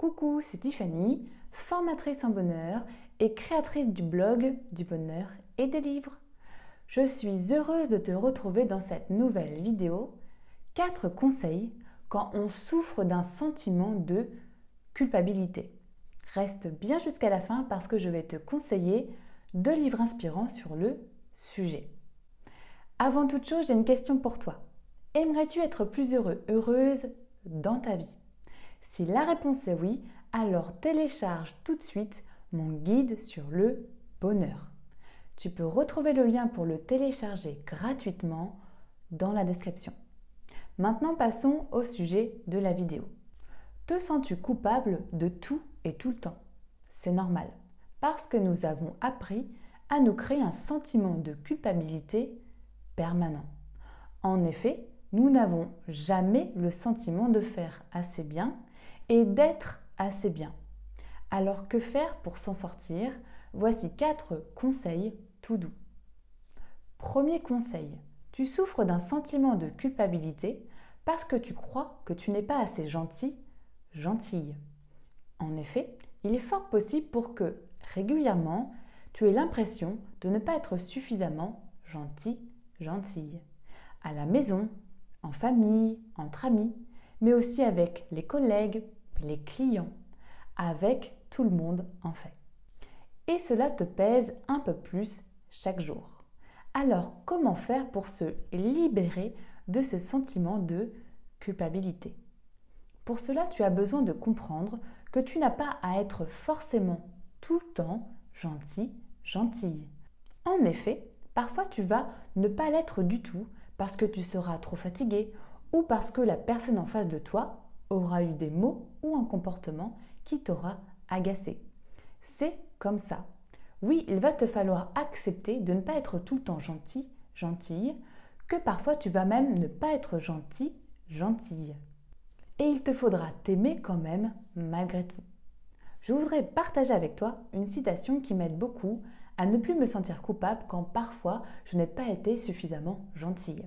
Coucou, c'est Tiffany, formatrice en bonheur et créatrice du blog du bonheur et des livres. Je suis heureuse de te retrouver dans cette nouvelle vidéo. 4 conseils quand on souffre d'un sentiment de culpabilité. Reste bien jusqu'à la fin parce que je vais te conseiller 2 livres inspirants sur le sujet. Avant toute chose, j'ai une question pour toi. Aimerais-tu être plus heureux, heureuse dans ta vie? Si la réponse est oui, alors télécharge tout de suite mon guide sur le bonheur. Tu peux retrouver le lien pour le télécharger gratuitement dans la description. Maintenant, passons au sujet de la vidéo. Te sens-tu coupable de tout et tout le temps? C'est normal, parce que nous avons appris à nous créer un sentiment de culpabilité permanent. En effet, nous n'avons jamais le sentiment de faire assez bien et d'être assez bien. Alors que faire pour s'en sortir? Voici 4 conseils tout doux. Premier conseil, tu souffres d'un sentiment de culpabilité parce que tu crois que tu n'es pas assez gentil, gentille. En effet, il est fort possible pour que, régulièrement, tu aies l'impression de ne pas être suffisamment gentil, gentille. À la maison, en famille, entre amis, mais aussi avec les collègues, les clients, avec tout le monde en fait. Et cela te pèse un peu plus chaque jour. Alors, comment faire pour se libérer de ce sentiment de culpabilité? Pour cela, tu as besoin de comprendre que tu n'as pas à être forcément tout le temps gentil, gentille. En effet, parfois tu vas ne pas l'être du tout parce que tu seras trop fatigué ou parce que la personne en face de toi aura eu des mots ou un comportement qui t'aura agacé. C'est comme ça. Oui, il va te falloir accepter de ne pas être tout le temps gentil, gentille, que parfois tu vas même ne pas être gentil, gentille. Et il te faudra t'aimer quand même malgré tout. Je voudrais partager avec toi une citation qui m'aide beaucoup à ne plus me sentir coupable quand parfois je n'ai pas été suffisamment gentille.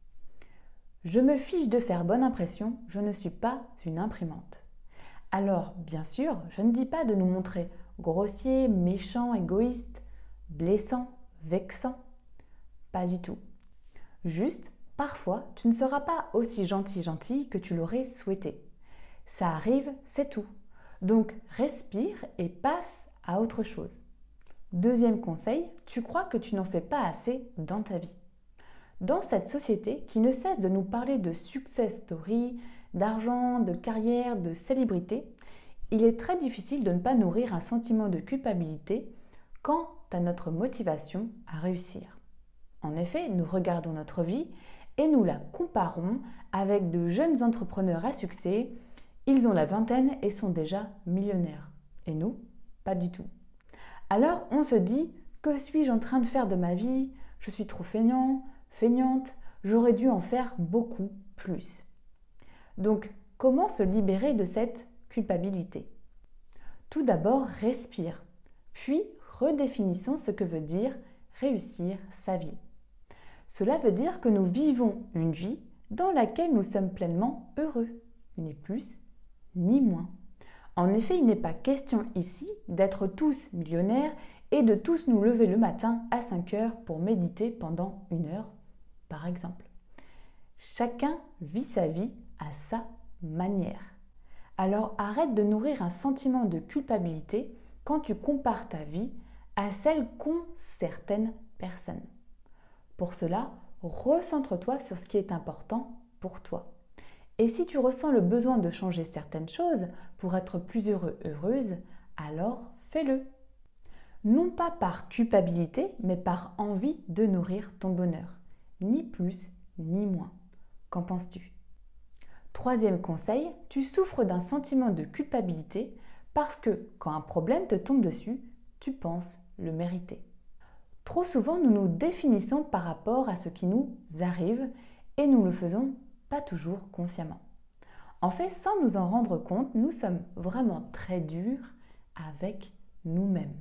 Je me fiche de faire bonne impression, je ne suis pas une imprimante. Alors, bien sûr, je ne dis pas de nous montrer grossiers, méchants, égoïstes, blessants, vexants. Pas du tout. Juste, parfois, tu ne seras pas aussi gentil que tu l'aurais souhaité. Ça arrive, c'est tout. Donc, respire et passe à autre chose. Deuxième conseil, tu crois que tu n'en fais pas assez dans ta vie. Dans cette société qui ne cesse de nous parler de success story, d'argent, de carrière, de célébrité, il est très difficile de ne pas nourrir un sentiment de culpabilité quant à notre motivation à réussir. En effet, nous regardons notre vie et nous la comparons avec de jeunes entrepreneurs à succès. Ils ont la vingtaine et sont déjà millionnaires. Et nous, pas du tout. Alors on se dit, que suis-je en train de faire de ma vie? Je suis trop feignant, feignante, j'aurais dû en faire beaucoup plus. Donc, comment se libérer de cette culpabilité? Tout d'abord, respire, puis redéfinissons ce que veut dire réussir sa vie. Cela veut dire que nous vivons une vie dans laquelle nous sommes pleinement heureux, ni plus ni moins. En effet, il n'est pas question ici d'être tous millionnaires et de tous nous lever le matin à 5 heures pour méditer pendant 1 heure, par exemple. Chacun vit sa vie à sa manière. Alors arrête de nourrir un sentiment de culpabilité quand tu compares ta vie à celle qu'ont certaines personnes. Pour cela, recentre-toi sur ce qui est important pour toi. Et si tu ressens le besoin de changer certaines choses pour être plus heureux, heureuse, alors fais-le. Non pas par culpabilité, mais par envie de nourrir ton bonheur. Ni plus, ni moins. Qu'en penses-tu? Troisième conseil, tu souffres d'un sentiment de culpabilité parce que quand un problème te tombe dessus, tu penses le mériter. Trop souvent, nous nous définissons par rapport à ce qui nous arrive et nous le faisons pas toujours consciemment. En fait, sans nous en rendre compte, nous sommes vraiment très durs avec nous-mêmes.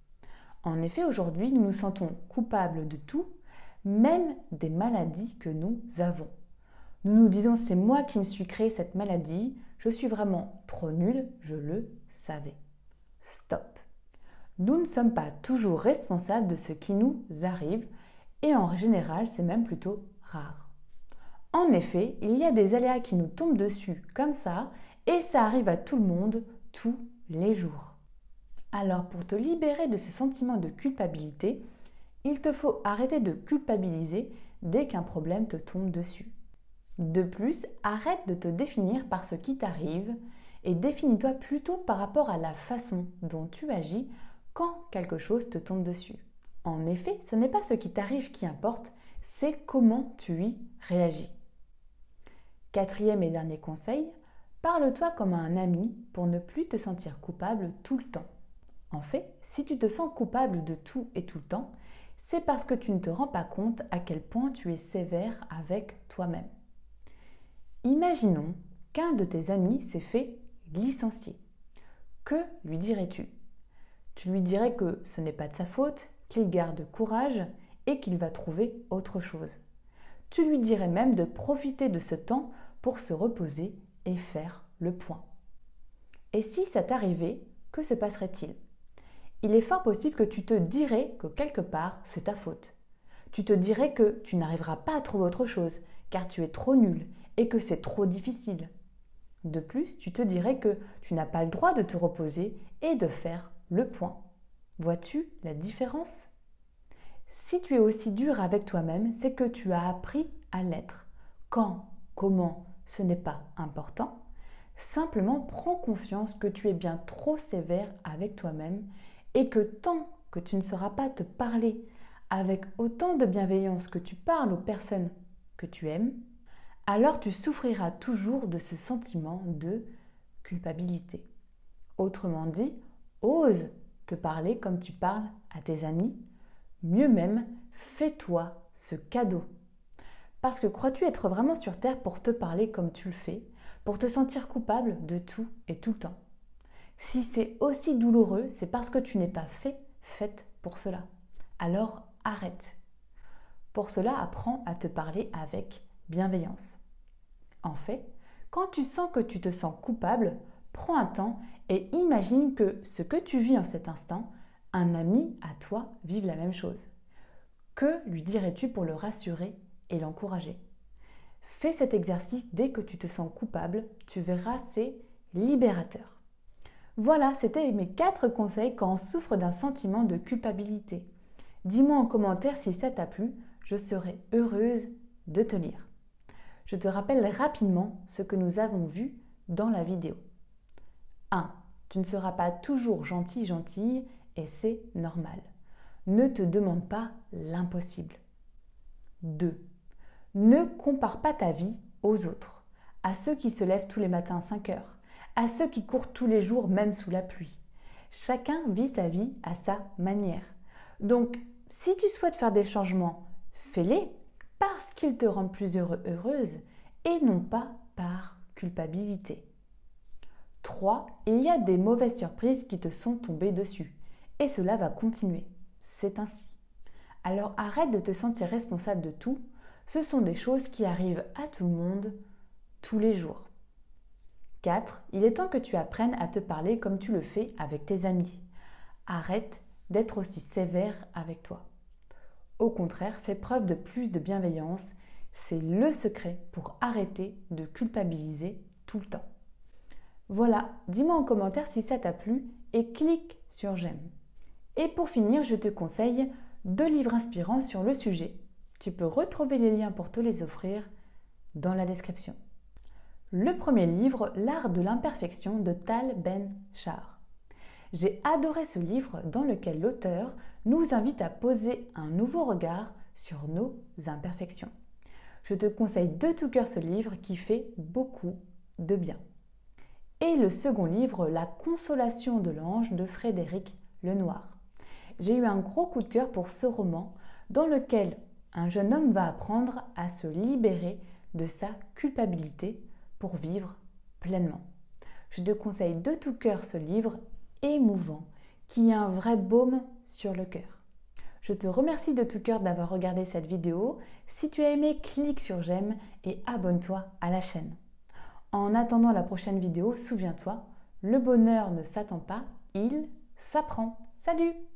En effet, aujourd'hui, nous nous sentons coupables de tout, même des maladies que nous avons. Nous nous disons « c'est moi qui me suis créé cette maladie, je suis vraiment trop nulle, je le savais. Stop. Nous ne sommes pas toujours responsables de ce qui nous arrive et en général, c'est même plutôt rare. En effet, il y a des aléas qui nous tombent dessus comme ça et ça arrive à tout le monde tous les jours. Alors pour te libérer de ce sentiment de culpabilité, il te faut arrêter de culpabiliser dès qu'un problème te tombe dessus. De plus, arrête de te définir par ce qui t'arrive et définis-toi plutôt par rapport à la façon dont tu agis quand quelque chose te tombe dessus. En effet, ce n'est pas ce qui t'arrive qui importe, c'est comment tu y réagis. Quatrième et dernier conseil, parle-toi comme à un ami pour ne plus te sentir coupable tout le temps. En fait, si tu te sens coupable de tout et tout le temps, c'est parce que tu ne te rends pas compte à quel point tu es sévère avec toi-même. Imaginons qu'un de tes amis s'est fait licencier. Que lui dirais-tu ? Tu lui dirais que ce n'est pas de sa faute, qu'il garde courage et qu'il va trouver autre chose. Tu lui dirais même de profiter de ce temps pour se reposer et faire le point. Et si ça t'arrivait, que se passerait-il ? Il est fort possible que tu te dirais que quelque part, c'est ta faute. Tu te dirais que tu n'arriveras pas à trouver autre chose, car tu es trop nul et que c'est trop difficile. De plus, tu te dirais que tu n'as pas le droit de te reposer et de faire le point. Vois-tu la différence ? Si tu es aussi dur avec toi-même, c'est que tu as appris à l'être. Quand, comment, ce n'est pas important. Simplement prends conscience que tu es bien trop sévère avec toi-même et que tant que tu ne sauras pas te parler avec autant de bienveillance que tu parles aux personnes que tu aimes, alors tu souffriras toujours de ce sentiment de culpabilité. Autrement dit, ose te parler comme tu parles à tes amis. Mieux même, fais-toi ce cadeau. Parce que crois-tu être vraiment sur Terre pour te parler comme tu le fais, pour te sentir coupable de tout et tout le temps ? Si c'est aussi douloureux, c'est parce que tu n'es pas faite pour cela. Alors arrête. Pour cela, apprends à te parler avec bienveillance. En fait, quand tu sens que tu te sens coupable, prends un temps et imagine que ce que tu vis en cet instant, un ami à toi vive la même chose. Que lui dirais-tu pour le rassurer et l'encourager ? Fais cet exercice dès que tu te sens coupable, tu verras, c'est libérateur. Voilà, c'était mes 4 conseils quand on souffre d'un sentiment de culpabilité. Dis-moi en commentaire si ça t'a plu, je serai heureuse de te lire. Je te rappelle rapidement ce que nous avons vu dans la vidéo. 1. Tu ne seras pas toujours gentille et c'est normal. Ne te demande pas l'impossible. 2. Ne compare pas ta vie aux autres, à ceux qui se lèvent tous les matins à 5 heures, à ceux qui courent tous les jours même sous la pluie. Chacun vit sa vie à sa manière. Donc, si tu souhaites faire des changements, fais-les parce qu'ils te rendent plus heureuse et non pas par culpabilité. 3. Il y a des mauvaises surprises qui te sont tombées dessus et cela va continuer. C'est ainsi. Alors arrête de te sentir responsable de tout. Ce sont des choses qui arrivent à tout le monde tous les jours. 4. Il est temps que tu apprennes à te parler comme tu le fais avec tes amis. Arrête d'être aussi sévère avec toi. Au contraire, fais preuve de plus de bienveillance. C'est le secret pour arrêter de culpabiliser tout le temps. Voilà, dis-moi en commentaire si ça t'a plu et clique sur j'aime. Et pour finir, je te conseille 2 livres inspirants sur le sujet. Tu peux retrouver les liens pour te les offrir dans la description. Le premier livre, L'art de l'imperfection de Tal Ben-Shahar. J'ai adoré ce livre dans lequel l'auteur nous invite à poser un nouveau regard sur nos imperfections. Je te conseille de tout cœur ce livre qui fait beaucoup de bien. Et le second livre, La consolation de l'ange de Frédéric Lenoir. J'ai eu un gros coup de cœur pour ce roman dans lequel un jeune homme va apprendre à se libérer de sa culpabilité pour vivre pleinement. Je te conseille de tout cœur ce livre émouvant qui a un vrai baume sur le cœur. Je te remercie de tout cœur d'avoir regardé cette vidéo. Si tu as aimé, clique sur j'aime et abonne-toi à la chaîne. En attendant la prochaine vidéo, souviens-toi, le bonheur ne s'attend pas, il s'apprend. Salut!